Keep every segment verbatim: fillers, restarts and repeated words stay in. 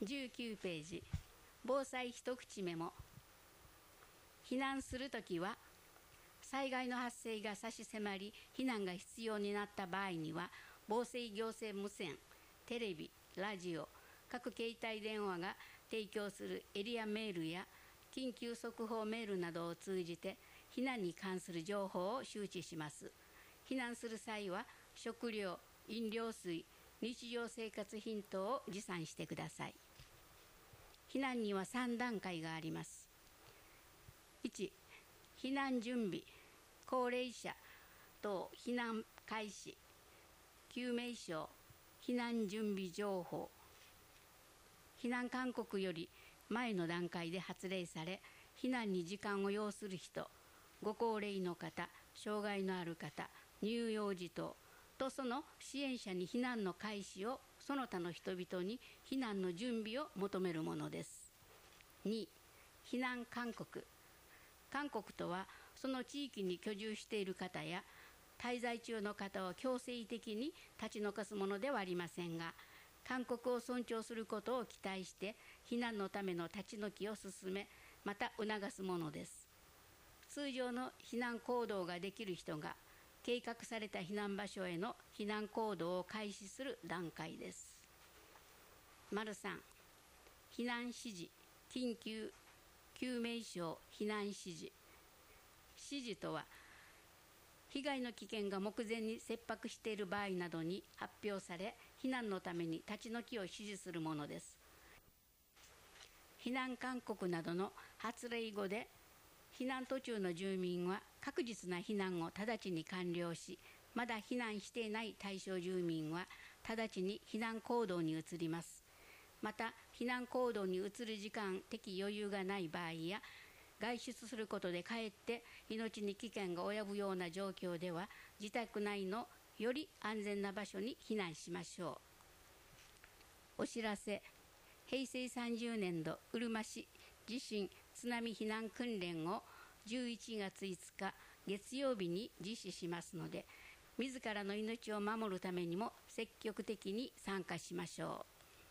じゅうきゅうページ、防災一口メモ。避難するときは、災害の発生が差し迫り、避難が必要になった場合には、防災行政無線、テレビ、ラジオ、各携帯電話が提供するエリアメールや緊急速報メールなどを通じて、避難に関する情報を周知します。避難する際は、食料、飲料水、日常生活品等を持参してください。避難にはさん段階があります。いち、避難準備、高齢者等避難開始、救命省、避難準備情報。避難勧告より前の段階で発令され、避難に時間を要する人、ご高齢の方、障害のある方、乳幼児等とその支援者に避難の開始を、その他の人々に避難の準備を求めるものです。に、避難勧告。勧告とは、その地域に居住している方や滞在中の方を強制的に立ち退かすものではありませんが、勧告を尊重することを期待して避難のための立ち退きを進め、また促すものです。通常の避難行動ができる人が計画された避難場所への避難行動を開始する段階です。丸さん、避難指示、緊急救命省避難指示。指示とは、被害の危険が目前に切迫している場合などに発表され、避難のために立ち退きを指示するものです。避難勧告などの発令後で、避難途中の住民は確実な避難を直ちに完了し、まだ避難していない対象住民は直ちに避難行動に移ります。また、避難行動に移る時間的余裕がない場合や、外出することでかえって命に危険が及ぶような状況では、自宅内のより安全な場所に避難しましょう。お知らせ。へいせいさんじゅうねんどうるま市地震津波避難訓練をじゅういちがついつか月曜日に実施しますので、自らの命を守るためにも積極的に参加しましょ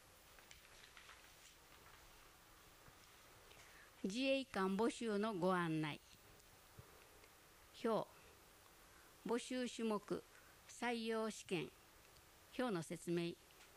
う。自衛官募集のご案内。表、募集種目、採用試験、表の説明。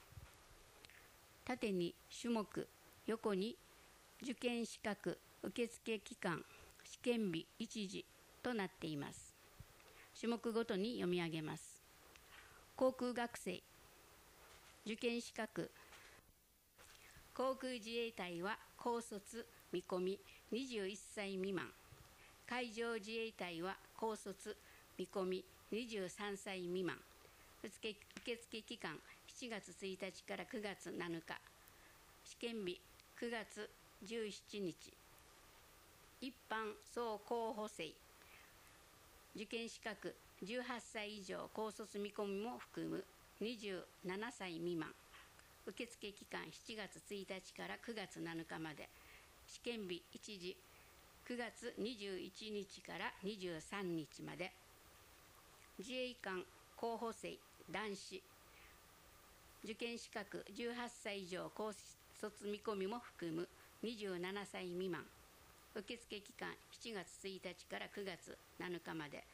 縦に種目、横に受験資格、受付期間、試験日、一時となっています。種目ごとに読み上げます。航空学生、受験資格、航空自衛隊は高卒見込みにじゅういっさい未満、海上自衛隊は高卒見込みにじゅうさんさい未満、受付期間しちがつついたちからくがつなのか、試験日くがつじゅうしちにち、一般総候補生、受験資格じゅうはっさい以上高卒見込みも含むにじゅうななさい未満、受付期間しちがつついたちからくがつなのかまで、試験日一時くがつにじゅういちにちからにじゅうさんにちまで、自衛官候補生男子、受験資格じゅうはっさい以上高卒見込みも含むにじゅうななさい未満、受付期間しちがつついたちからくがつなのかまで、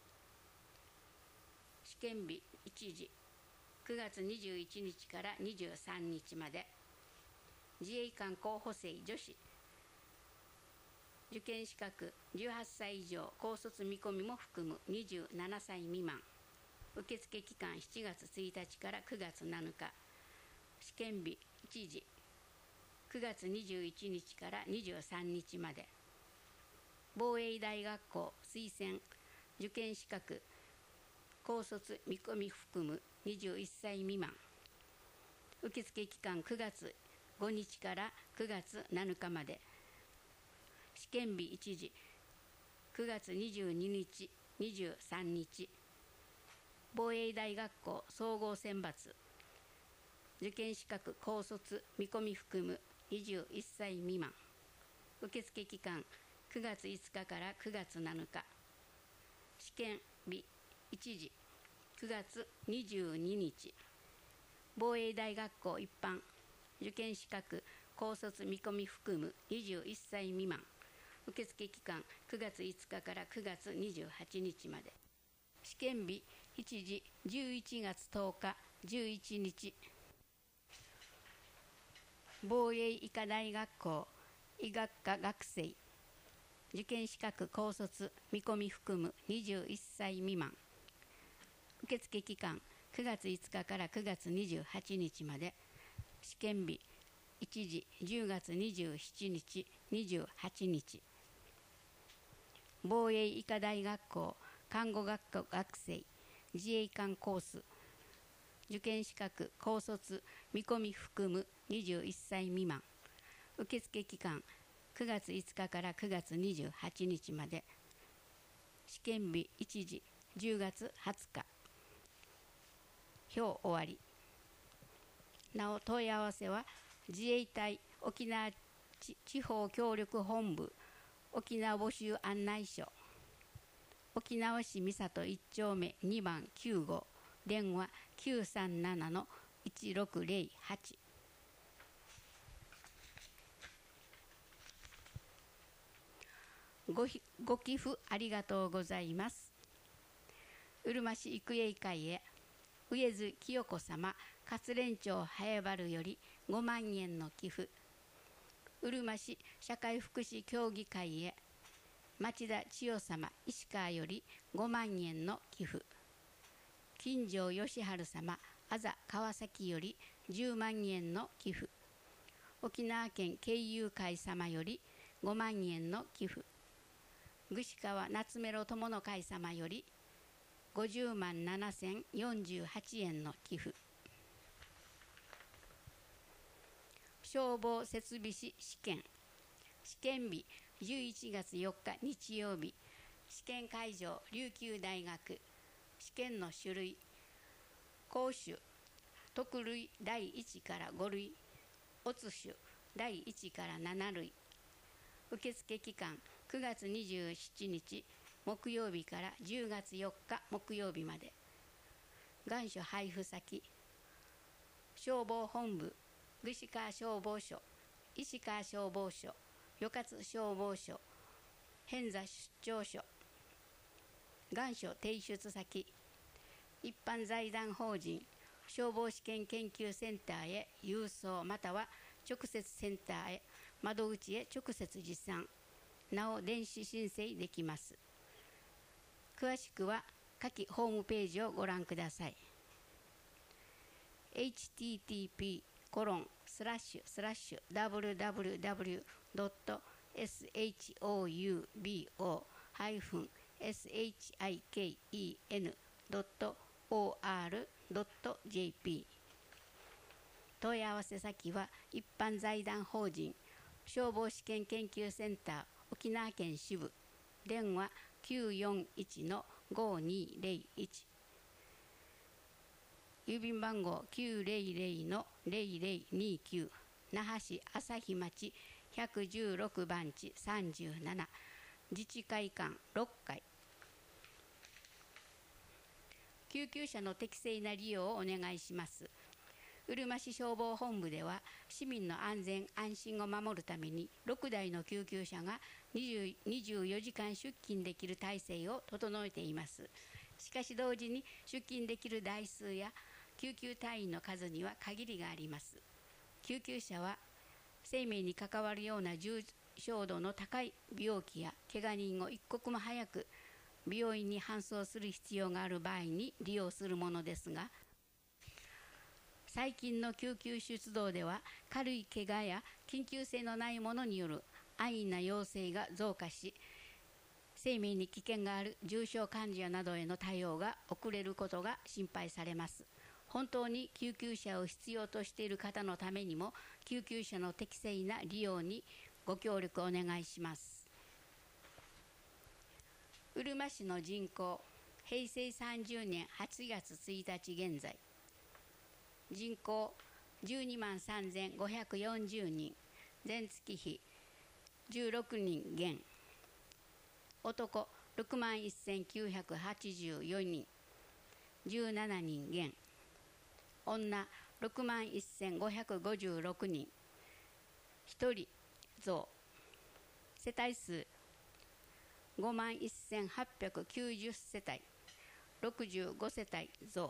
試験日一時くがつにじゅういちにちからにじゅうさんにちまで、自衛官候補生女子、受験資格じゅうはっさい以上高卒見込みも含むにじゅうななさい未満、受付期間しちがつついたちからくがつなのか、試験日一時くがつにじゅういちにちからにじゅうさんにちまで、防衛大学校推薦受験資格高卒見込み含むにじゅういっさい未満、受付期間くがつごにちからくがつなのかまで、試験日一時くがつにじゅうににち、にじゅうさんにち、防衛大学校総合選抜受験資格高卒見込み含むにじゅういっさい未満、受付期間くがついつかからくがつなのか、試験日一時くがつにじゅうににち、防衛大学校一般受験資格、高卒見込み含むにじゅういっさい未満。受付期間くがついつかからくがつにじゅうはちにちまで。試験日しちじじゅういちがつとおかじゅういちにち。防衛医科大学校医学科学生。受験資格、高卒見込み含むにじゅういっさい未満。受付期間くがついつかからくがつにじゅうはちにちまで。試験日いちじじゅうがつにじゅうしちにちにじゅうはちにち。防衛医科大学校看護学科学生自衛官コース。受験資格、高卒見込み含むにじゅういっさい未満。受付期間くがついつかからくがつにじゅうはちにちまで。試験日いちじじゅうがつはつか。表終わり。なお問い合わせは自衛隊沖縄地方協力本部沖縄募集案内所、沖縄市三郷いっちょうめにばんきゅうごう、電話きゅうさんななのいちろくぜろはち。ご, ご寄付ありがとうございます。うるま市育英会へ上津清子様勝連町早原よりごまんえんの寄付。うるま市社会福祉協議会へ町田千代様石川よりごまんえんの寄付。金城義治様あざ川崎よりじゅうまんえんの寄付。沖縄県経友会様よりごまんえんの寄付。串川夏メロ友の会様よりごじゅうまんななせんよんじゅうはちえんの寄付。消防設備士試験。試験日じゅういちがつよっか日曜日。試験会場琉球大学。試験の種類講種特類だいいちからごるい、乙種だいいちからななるい。受付期間くがつにじゅうしちにち木曜日からじゅうがつよっか木曜日まで。願書配布先消防本部串川消防署、石川消防署、与勝消防署、偏座出張所。願書提出先一般財団法人消防試験研究センターへ郵送または直接センターへ窓口へ直接持参、なお電子申請できます。詳しくは下記ホームページをご覧ください。 エイチティーティーピーコロンスラッシュスラッシュダブリューダブリューダブリュードットエスエイチオーユービーオーハイフンエスエイチアイケーイーエヌドットオーアールドットジェーピー。 問い合わせ先は一般財団法人消防試験研究センター沖縄県支部、電話きゅうよんいちのごにぜろいち、郵便番号きゅうぜろぜろのぜろぜろにきゅう、那覇市朝日町ひゃくじゅうろくばんちさんじゅうなな、自治会館ろっかい。救急車の適正な利用をお願いします。うるま市消防本部では市民の安全安心を守るためにろくだいの救急車がにじゅうよじかん出勤できる体制を整えています。しかし同時に出勤できる台数や救急隊員の数には限りがあります。救急車は生命に関わるような重症度の高い病気や怪我人を一刻も早く病院に搬送する必要がある場合に利用するものですが、最近の救急出動では軽い怪我や緊急性のないものによる安易な要請が増加し、生命に危険がある重症患者などへの対応が遅れることが心配されます。本当に救急車を必要としている方のためにも救急車の適正な利用にご協力お願いします。うるま市の人口、へいせいさんじゅうねんはちがつついたち現在、人口じゅうにまんさんぜんごひゃくよんじゅうにん、前月比じゅうろくにん減、男ろくまんせんきゅうひゃくはちじゅうよにん、じゅうななにん減、 女ろくまんせんごひゃくごじゅうろくにん、ひとり増。世帯数ごまんせんはっぴゃくきゅうじゅう世帯、ろくじゅうご世帯増。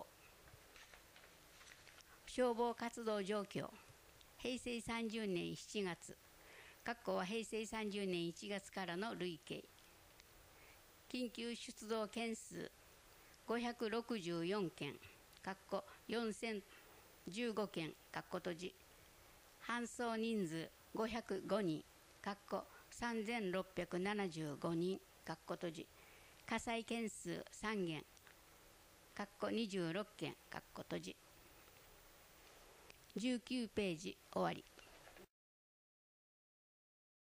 消防活動状況、平成さんじゅうねんしちがつ、括弧は平成さんじゅうねんいちがつからの累計。緊急出動件数ごひゃくろくじゅうよんけん、括弧よんせんじゅうごけん、括弧閉じ。搬送人数ごひゃくごにん、括弧さんぜんろっぴゃくななじゅうごにん、括弧閉じ。火災件数さんげん、括弧にじゅうろっけん、括弧閉じ。じゅうきゅうページ終わり。